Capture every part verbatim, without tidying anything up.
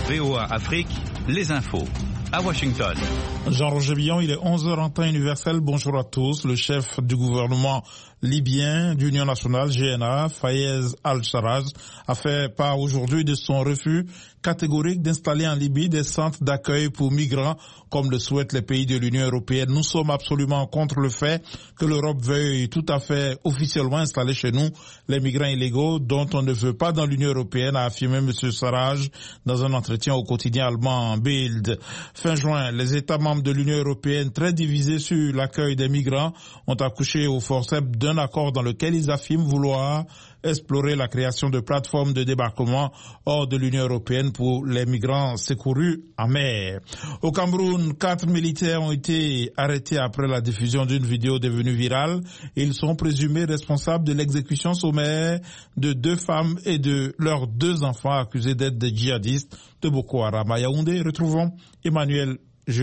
V O A Afrique, les infos. À Washington. Jean-Roger Billon, il est onze heures en temps universel. Bonjour à tous. Le chef du gouvernement libyen d'Union nationale, G N A, Fayez Al-Sarraj, a fait part aujourd'hui de son refus catégorique d'installer en Libye des centres d'accueil pour migrants, comme le souhaitent les pays de l'Union européenne. Nous sommes absolument contre le fait que l'Europe veuille tout à fait officiellement installer chez nous les migrants illégaux dont on ne veut pas dans l'Union européenne, a affirmé M. Sarraj dans un entretien au quotidien allemand Bild. Fin juin, les États membres de l'Union européenne, très divisés sur l'accueil des migrants, ont accouché au forceps d'un accord dans lequel ils affirment vouloir explorer la création de plateformes de débarquement hors de l'Union européenne pour les migrants secourus en mer. Au Cameroun, quatre militaires ont été arrêtés après la diffusion d'une vidéo devenue virale. Ils sont présumés responsables de l'exécution sommaire de deux femmes et de leurs deux enfants accusés d'être des djihadistes de Boko Haram. À Yaoundé, retrouvons Emmanuel.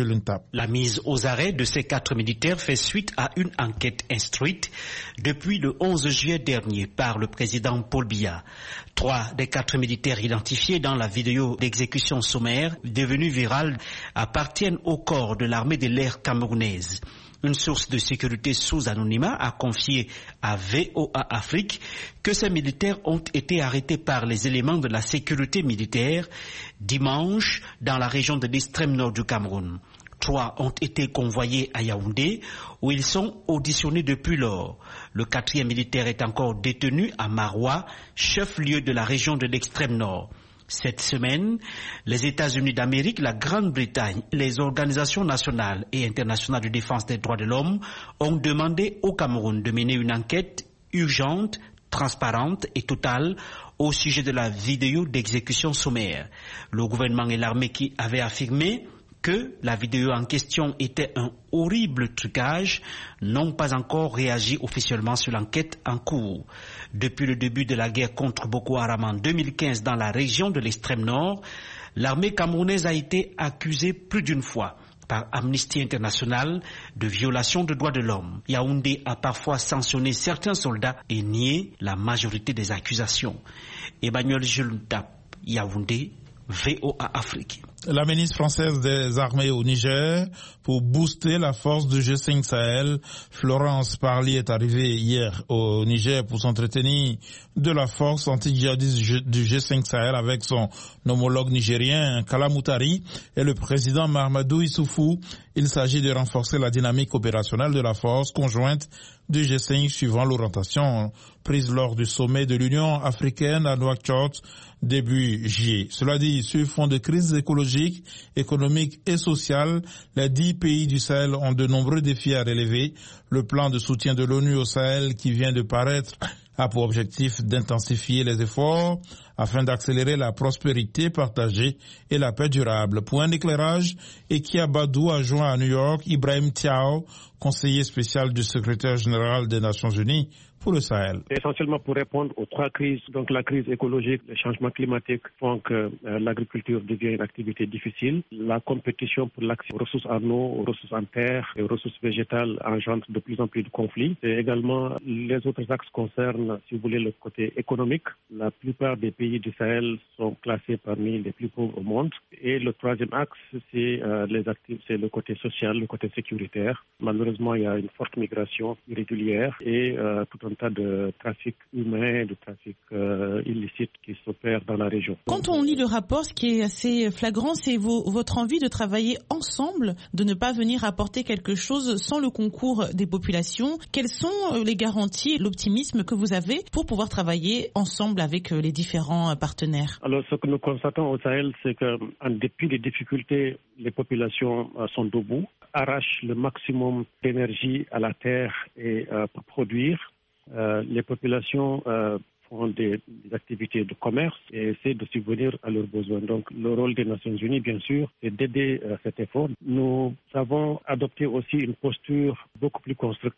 La mise aux arrêts de ces quatre militaires fait suite à une enquête instruite depuis le onze juillet dernier par le président Paul Biya. Trois des quatre militaires identifiés dans la vidéo d'exécution sommaire devenue virale appartiennent au corps de l'armée de l'air camerounaise. Une source de sécurité sous anonymat a confié à V O A Afrique que ces militaires ont été arrêtés par les éléments de la sécurité militaire dimanche dans la région de l'extrême nord du Cameroun. Trois ont été convoyés à Yaoundé où ils sont auditionnés depuis lors. Le quatrième militaire est encore détenu à Maroua, chef-lieu de la région de l'extrême nord. Cette semaine, les États-Unis d'Amérique, la Grande-Bretagne, les organisations nationales et internationales de défense des droits de l'homme ont demandé au Cameroun de mener une enquête urgente, transparente et totale au sujet de la vidéo d'exécution sommaire. Le gouvernement et l'armée qui avaient affirmé que la vidéo en question était un horrible trucage, n'ont pas encore réagi officiellement sur l'enquête en cours. Depuis le début de la guerre contre Boko Haram en deux mille quinze dans la région de l'extrême nord, l'armée camerounaise a été accusée plus d'une fois par Amnesty International de violation de droits de l'homme. Yaoundé a parfois sanctionné certains soldats et nié la majorité des accusations. Emmanuel Jeluntap, Yaoundé, V O A Afrique. La ministre française des armées au Niger pour booster la force du G cinq Sahel. Florence Parly est arrivée hier au Niger pour s'entretenir de la force anti-djihadiste du G cinq Sahel avec son homologue nigérien Kala Moutari et le président Mahamadou Issoufou. Il s'agit de renforcer la dynamique opérationnelle de la force conjointe du G cinq suivant l'orientation prise lors du sommet de l'Union africaine à Nouakchott début juillet. Cela dit, sur fond de crise écologique, économique et sociale, les dix pays du Sahel ont de nombreux défis à relever. Le plan de soutien de l'ONU au Sahel qui vient de paraître a pour objectif d'intensifier les efforts afin d'accélérer la prospérité partagée et la paix durable. Pour un éclairage, Ekia Badou a joint à New York Ibrahim Thiaw, conseiller spécial du secrétaire général des Nations Unies pour le Sahel. Essentiellement pour répondre aux trois crises, donc la crise écologique, le changement climatique font que euh, l'agriculture devient une activité difficile. La compétition pour l'accès aux ressources en eau, aux ressources en terre et aux ressources végétales engendre de plus en plus de conflits. Et également, les autres axes concernent, si vous voulez, le côté économique. La plupart des pays du Sahel sont classés parmi les plus pauvres au monde. Et le troisième axe, c'est euh, les actifs, c'est le côté social, le côté sécuritaire. Malheureusement, il y a une forte migration irrégulière et euh, tout un tas de trafic humain, de trafic euh, illicite qui s'opère dans la région. Quand on lit le rapport, ce qui est assez flagrant, c'est vos, votre envie de travailler ensemble, de ne pas venir apporter quelque chose sans le concours des populations. Quelles sont les garanties, l'optimisme que vous avez pour pouvoir travailler ensemble avec les différents partenaires? Alors, ce que nous constatons au Sahel, c'est que, en dépit des difficultés, les populations euh, sont debout, arrachent le maximum d'énergie à la terre et euh, pour produire. Euh, les populations euh, font des, des activités de commerce et essaient de subvenir à leurs besoins. Donc, le rôle des Nations Unies, bien sûr, c'est d'aider euh, cet effort. Nous avons adopté aussi une posture beaucoup plus constructive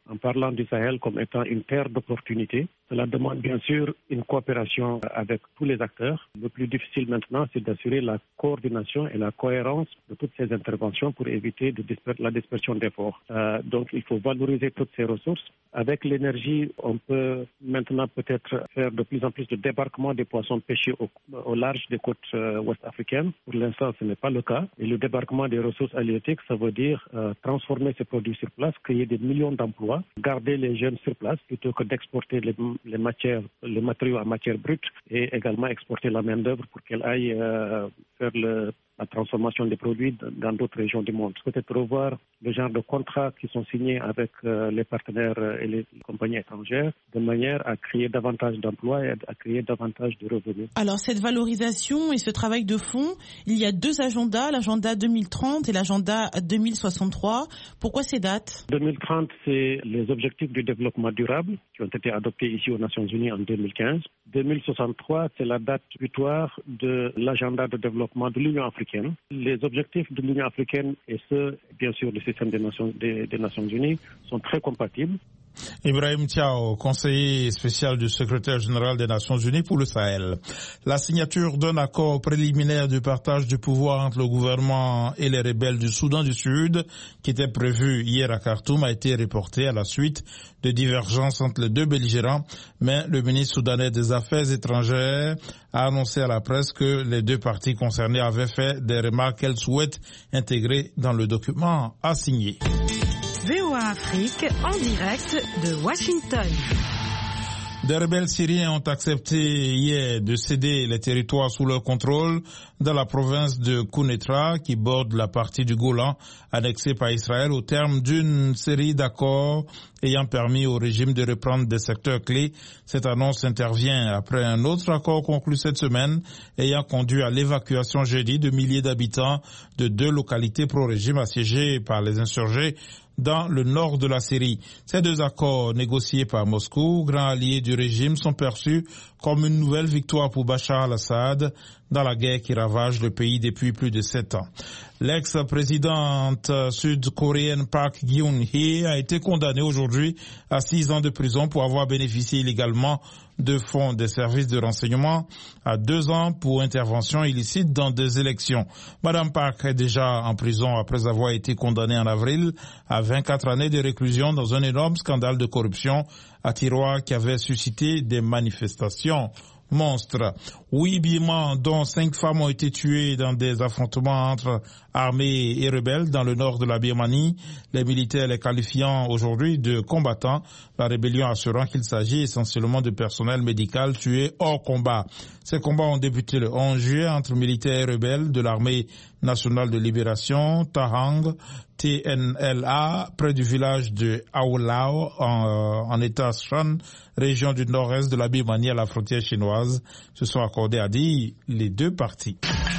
en parlant du Sahel comme étant une terre d'opportunité. Cela demande bien sûr une coopération avec tous les acteurs. Le plus difficile maintenant, c'est d'assurer la coordination et la cohérence de toutes ces interventions pour éviter de disper- la dispersion d'efforts. Euh, donc il faut valoriser toutes ces ressources. Avec l'énergie, on peut maintenant peut-être faire de plus en plus de débarquement des poissons pêchés au, au large des côtes euh, ouest africaines. Pour l'instant, ce n'est pas le cas. Et le débarquement des ressources halieutiques, ça veut dire euh, transformer ces produits sur place, créer des millions d'emplois, garder les jeunes sur place plutôt que d'exporter les, les matières, les matériaux en matière brute et également exporter la main-d'œuvre pour qu'elle aille euh, faire le la transformation des produits dans d'autres régions du monde. Peut-être revoir le genre de contrats qui sont signés avec euh, les partenaires et les compagnies étrangères de manière à créer davantage d'emplois et à créer davantage de revenus. Alors cette valorisation et ce travail de fond, il y a deux agendas, l'agenda deux mille trente et l'agenda deux mille soixante-trois. Pourquoi ces dates ? deux mille trente, c'est les objectifs du développement durable qui ont été adoptés ici aux Nations Unies en deux mille quinze. deux mille soixante-trois, c'est la date butoir de l'agenda de développement de l'Union africaine. Les objectifs de l'Union africaine et ceux, bien sûr, du système des Nations, des, des Nations Unies sont très compatibles. Ibrahim Thiaw, conseiller spécial du secrétaire général des Nations Unies pour le Sahel. La signature d'un accord préliminaire de partage du pouvoir entre le gouvernement et les rebelles du Soudan du Sud, qui était prévu hier à Khartoum, a été reportée à la suite de divergences entre les deux belligérants, mais le ministre soudanais des Affaires étrangères a annoncé à la presse que les deux parties concernées avaient fait des remarques qu'elles souhaitent intégrer dans le document à signer. V O A Afrique, en direct de Washington. Des rebelles syriens ont accepté hier de céder les territoires sous leur contrôle dans la province de Kounetra, qui borde la partie du Golan annexée par Israël au terme d'une série d'accords ayant permis au régime de reprendre des secteurs clés. Cette annonce intervient après un autre accord conclu cette semaine ayant conduit à l'évacuation jeudi de milliers d'habitants de deux localités pro-régime assiégées par les insurgés dans le nord de la Syrie. Ces deux accords négociés par Moscou, grand allié du régime, sont perçus comme une nouvelle victoire pour Bachar al-Assad dans la guerre qui ravage le pays depuis plus de sept ans. L'ex-présidente sud-coréenne Park Geun-hye a été condamnée aujourd'hui à six ans de prison pour avoir bénéficié illégalement de fonds des services de renseignement, à deux ans pour intervention illicite dans des élections. Madame Park est déjà en prison après avoir été condamnée en avril à vingt-quatre années de réclusion dans un énorme scandale de corruption à Tiroir qui avait suscité des manifestations monstres. Huit Birmans, dont cinq femmes, ont été tuées dans des affrontements entre armées et rebelles dans le nord de la Birmanie. Les militaires les qualifiant aujourd'hui de combattants, la rébellion assurant qu'il s'agit essentiellement de personnel médical tué hors combat. Ces combats ont débuté le onze juillet entre militaires et rebelles de l'armée nationale de libération, Tahang, T N L A, près du village de Aulao, en, en État Shan, région du nord-est de la Birmanie à la frontière chinoise. Se sont accordés à dire les deux parties.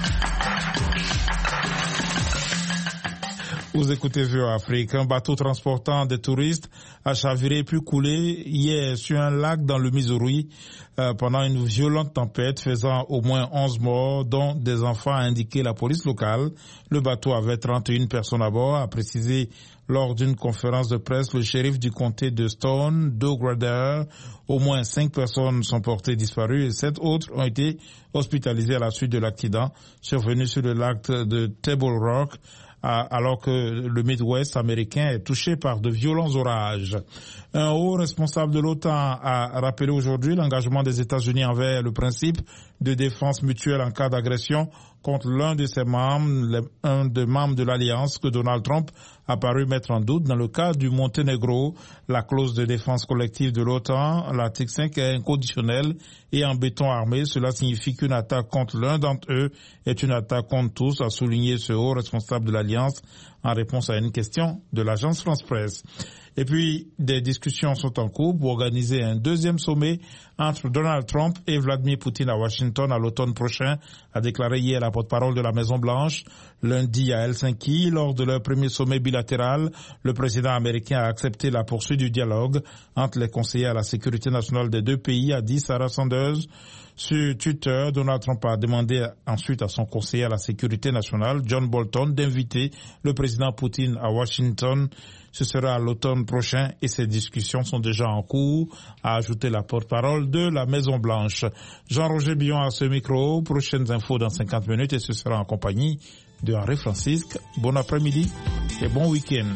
Vous écoutez V O A Afrique. Un bateau transportant des touristes a chaviré puis coulé hier sur un lac dans le Missouri euh, pendant une violente tempête faisant au moins onze morts, dont des enfants, a indiqué la police locale. Le bateau avait trente et une personnes à bord, a précisé lors d'une conférence de presse le shérif du comté de Stone, Doug Rader. Au moins cinq personnes sont portées disparues et sept autres ont été hospitalisées à la suite de l'accident survenu sur le lac de Table Rock, alors que le Midwest américain est touché par de violents orages. Un haut responsable de l'OTAN a rappelé aujourd'hui l'engagement des États-Unis envers le principe de défense mutuelle en cas d'agression contre l'un de ses membres, un des membres de l'Alliance que Donald Trump a paru mettre en doute. Dans le cas du Monténégro, la clause de défense collective de l'OTAN, l'article cinq, est inconditionnelle et en béton armé. Cela signifie qu'une attaque contre l'un d'entre eux est une attaque contre tous, a souligné ce haut responsable de l'Alliance en réponse à une question de l'agence France-Presse. Et puis, des discussions sont en cours pour organiser un deuxième sommet entre Donald Trump et Vladimir Poutine à Washington à l'automne prochain, a déclaré hier la porte-parole de la Maison-Blanche. Lundi à Helsinki, lors de leur premier sommet bilatéral, le président américain a accepté la poursuite du dialogue entre les conseillers à la sécurité nationale des deux pays, a dit Sarah Sanders. Sur Twitter, Donald Trump a demandé ensuite à son conseiller à la sécurité nationale, John Bolton, d'inviter le président Poutine à Washington. Ce sera à l'automne prochain et ces discussions sont déjà en cours, a ajouté la porte-parole de la Maison-Blanche. Jean-Roger Billon à ce micro. Prochaines infos dans cinquante minutes et ce sera en compagnie de Henri Francisque. Bon après-midi et bon week-end.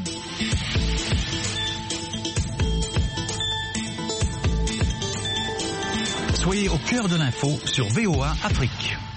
Soyez au cœur de l'info sur V O A Afrique.